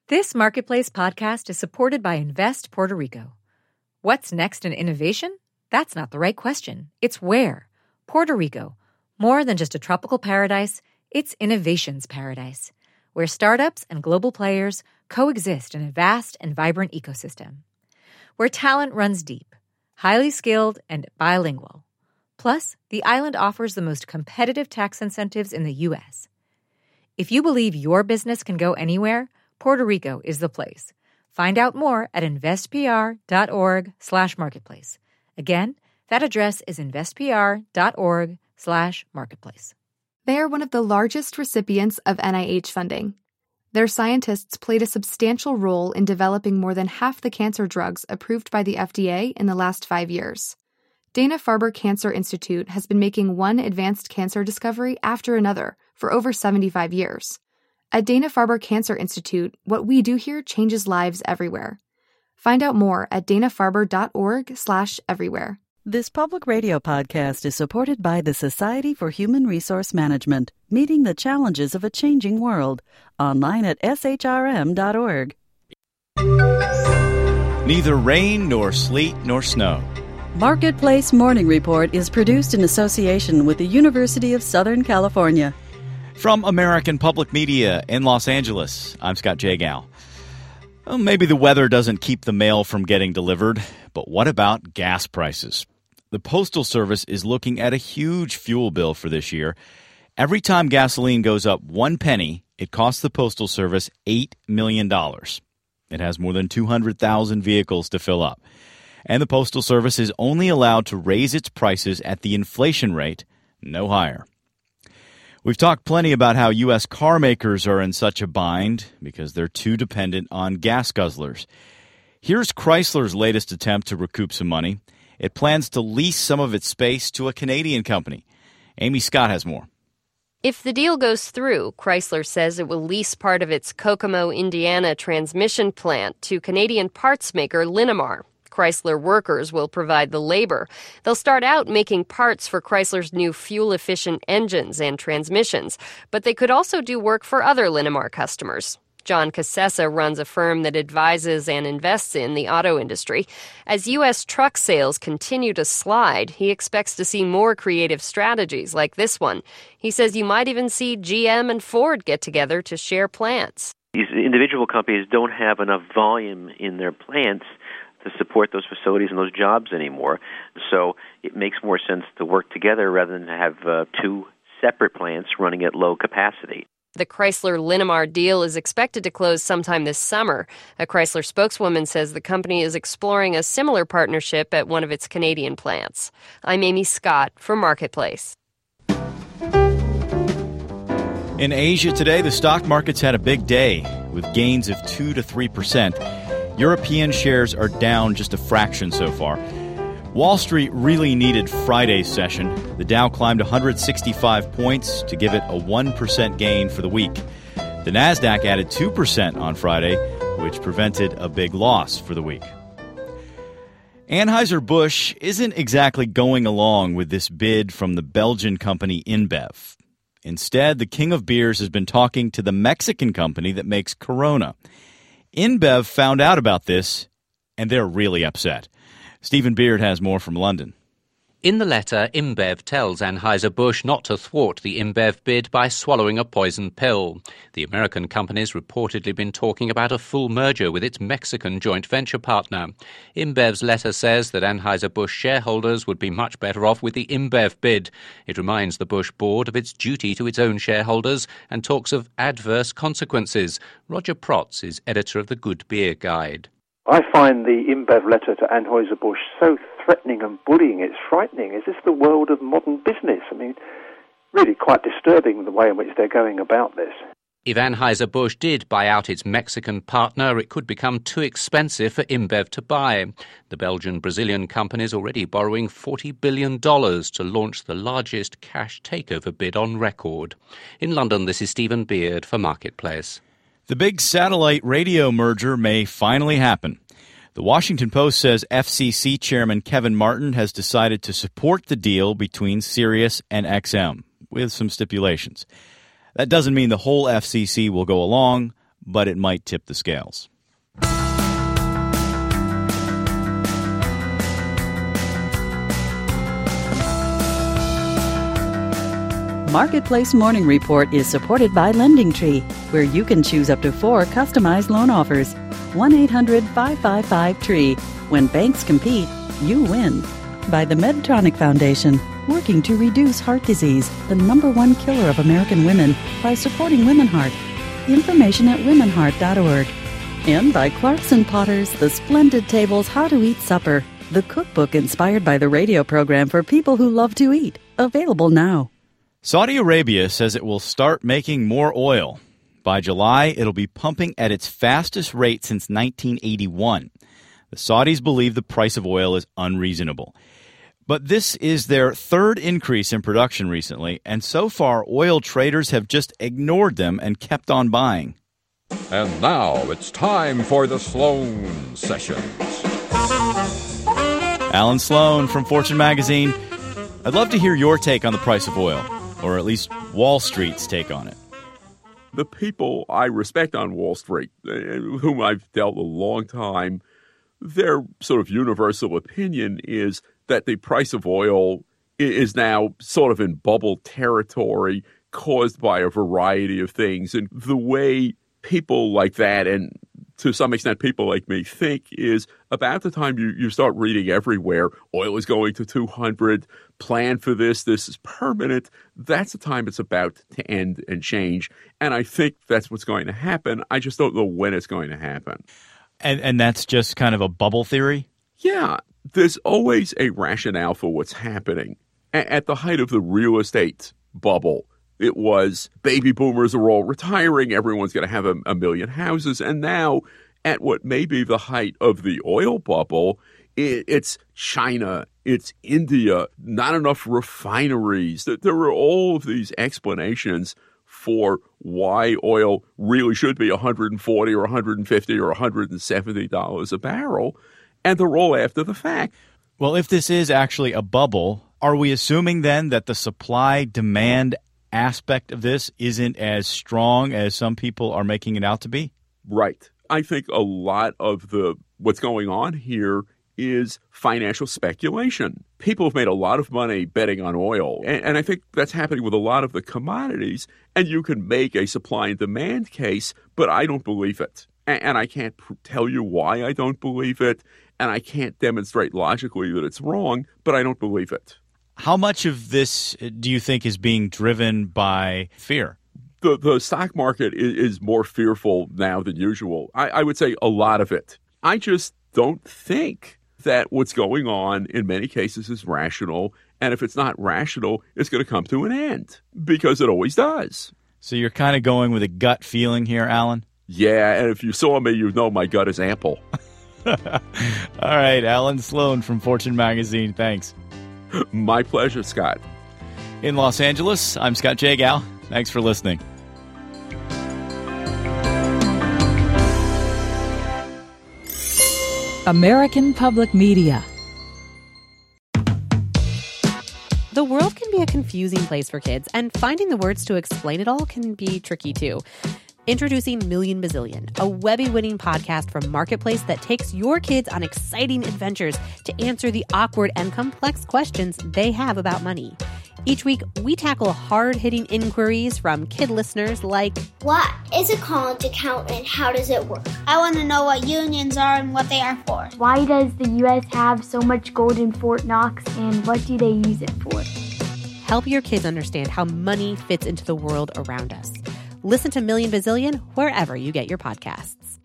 This Marketplace podcast is supported by Invest Puerto Rico. What's next in innovation? That's not the right question. It's where. Puerto Rico. More than just a tropical paradise, it's innovation's paradise, where startups and global players coexist in a vast and vibrant ecosystem. Where talent runs deep, highly skilled, and bilingual. Plus, the island offers the most competitive tax incentives in the U.S. If you believe your business can go anywhere, Puerto Rico is the place. Find out more at investpr.org/marketplace. Again, that address is investpr.org/marketplace. They are one of the largest recipients of NIH funding. Their scientists played a substantial role in developing more than half the cancer drugs approved by the FDA in the last 5 years. Dana-Farber Cancer Institute has been making one advanced cancer discovery after another for over 75 years. At Dana-Farber Cancer Institute, what we do here changes lives everywhere. Find out more at danafarber.org/everywhere. This public radio podcast is supported by the Society for Human Resource Management, meeting the challenges of a changing world. Online at shrm.org. Neither rain nor sleet nor snow. Marketplace Morning Report is produced in association with the University of Southern California. From American Public Media in Los Angeles, I'm Scott Jagow. Well, maybe the weather doesn't keep the mail from getting delivered, but what about gas prices? The Postal Service is looking at a huge fuel bill for this year. Every time gasoline goes up 1 penny, it costs the Postal Service $8 million. It has more than 200,000 vehicles to fill up. And the Postal Service is only allowed to raise its prices at the inflation rate, no higher. We've talked plenty about how U.S. car makers are in such a bind because they're too dependent on gas guzzlers. Here's Chrysler's latest attempt to recoup some money. It plans to lease some of its space to a Canadian company. Amy Scott has more. If the deal goes through, Chrysler says it will lease part of its Kokomo, Indiana transmission plant to Canadian parts maker Linamar. Chrysler workers will provide the labor. They'll start out making parts for Chrysler's new fuel-efficient engines and transmissions, but they could also do work for other Linamar customers. John Cassessa runs a firm that advises and invests in the auto industry. As U.S. truck sales continue to slide, he expects to see more creative strategies like this one. He says you might even see GM and Ford get together to share plants. These individual companies don't have enough volume in their plants to support those facilities and those jobs anymore. So it makes more sense to work together rather than to have two separate plants running at low capacity. The Chrysler-Linamar deal is expected to close sometime this summer. A Chrysler spokeswoman says the company is exploring a similar partnership at one of its Canadian plants. I'm Amy Scott for Marketplace. In Asia today, the stock market's had a big day with gains of 2 to 3%. European shares are down just a fraction so far. Wall Street really needed Friday's session. The Dow climbed 165 points to give it a 1% gain for the week. The Nasdaq added 2% on Friday, which prevented a big loss for the week. Anheuser-Busch isn't exactly going along with this bid from the Belgian company InBev. Instead, the king of beers has been talking to the Mexican company that makes Corona. InBev found out about this, and they're really upset. Stephen Beard has more from London. In the letter, InBev tells Anheuser-Busch not to thwart the InBev bid by swallowing a poison pill. The American company's reportedly been talking about a full merger with its Mexican joint venture partner. InBev's letter says that Anheuser-Busch shareholders would be much better off with the InBev bid. It reminds the Busch board of its duty to its own shareholders and talks of adverse consequences. Roger Protz is editor of the Good Beer Guide. I find the InBev letter to Anheuser-Busch so threatening and bullying. It's frightening. Is this the world of modern business? I mean, really quite disturbing the way in which they're going about this. If Anheuser-Busch did buy out its Mexican partner, it could become too expensive for InBev to buy. The Belgian-Brazilian company is already borrowing $40 billion to launch the largest cash takeover bid on record. In London, this is Stephen Beard for Marketplace. The big satellite radio merger may finally happen. The Washington Post says FCC Chairman Kevin Martin has decided to support the deal between Sirius and XM, with some stipulations. That doesn't mean the whole FCC will go along, but it might tip the scales. Marketplace Morning Report is supported by LendingTree, where you can choose up to 4 customized loan offers. 1-800-555-TREE. When banks compete, you win. By the Medtronic Foundation, working to reduce heart disease, the #1 killer of American women, by supporting Women Heart. Information at womenheart.org. And by Clarkson Potters, the splendid tables How to Eat Supper, the cookbook inspired by the radio program for people who love to eat. Available now. Saudi Arabia says it will start making more oil. By July, it'll be pumping at its fastest rate since 1981. The Saudis believe the price of oil is unreasonable. But this is their 3rd increase in production recently, and so far oil traders have just ignored them and kept on buying. And now it's time for the Sloan Sessions. Alan Sloan from Fortune Magazine. I'd love to hear your take on the price of oil, or at least Wall Street's take on it. The people I respect on Wall Street, whom I've dealt a long time, their sort of universal opinion is that the price of oil is now sort of in bubble territory caused by a variety of things. And the way people like that, and to some extent people like me, think is about the time you start reading everywhere, oil is going to 200, plan for this is permanent, that's the time it's about to end and change. And I think that's what's going to happen. I just don't know when it's going to happen. And that's just kind of a bubble theory? Yeah. There's always a rationale for what's happening. At the height of the real estate bubble, it was baby boomers are all retiring, everyone's going to have a million houses. And now, at what may be the height of the oil bubble, it's China, it's India, not enough refineries. There are all of these explanations for why oil really should be $140 or $150 or $170 a barrel. And they're all after the fact. Well, if this is actually a bubble, are we assuming then that the supply-demand aspect of this isn't as strong as some people are making it out to be? Right. I think a lot of what's going on here is financial speculation. People have made a lot of money betting on oil, and I think that's happening with a lot of the commodities, and you can make a supply and demand case, but I don't believe it. And I can't tell you why I don't believe it, and I can't demonstrate logically that it's wrong, but I don't believe it. How much of this do you think is being driven by fear? The stock market is more fearful now than usual. I would say a lot of it. I just don't think that what's going on in many cases is rational, and if it's not rational, it's going to come to an end, because it always does. So you're kind of going with a gut feeling here, Alan? Yeah, and if you saw me, you'd know my gut is ample. All right, Alan Sloan from Fortune Magazine, thanks. My pleasure, Scott. In Los Angeles, I'm Scott Jagow. Thanks for listening. American Public Media. The world can be a confusing place for kids, and finding the words to explain it all can be tricky too. Introducing Million Bazillion, a Webby-winning podcast from Marketplace that takes your kids on exciting adventures to answer the awkward and complex questions they have about money. Each week, we tackle hard-hitting inquiries from kid listeners like, what is a college account and how does it work? I want to know what unions are and what they are for. Why does the U.S. have so much gold in Fort Knox, and what do they use it for? Help your kids understand how money fits into the world around us. Listen to Million Bazillion wherever you get your podcasts.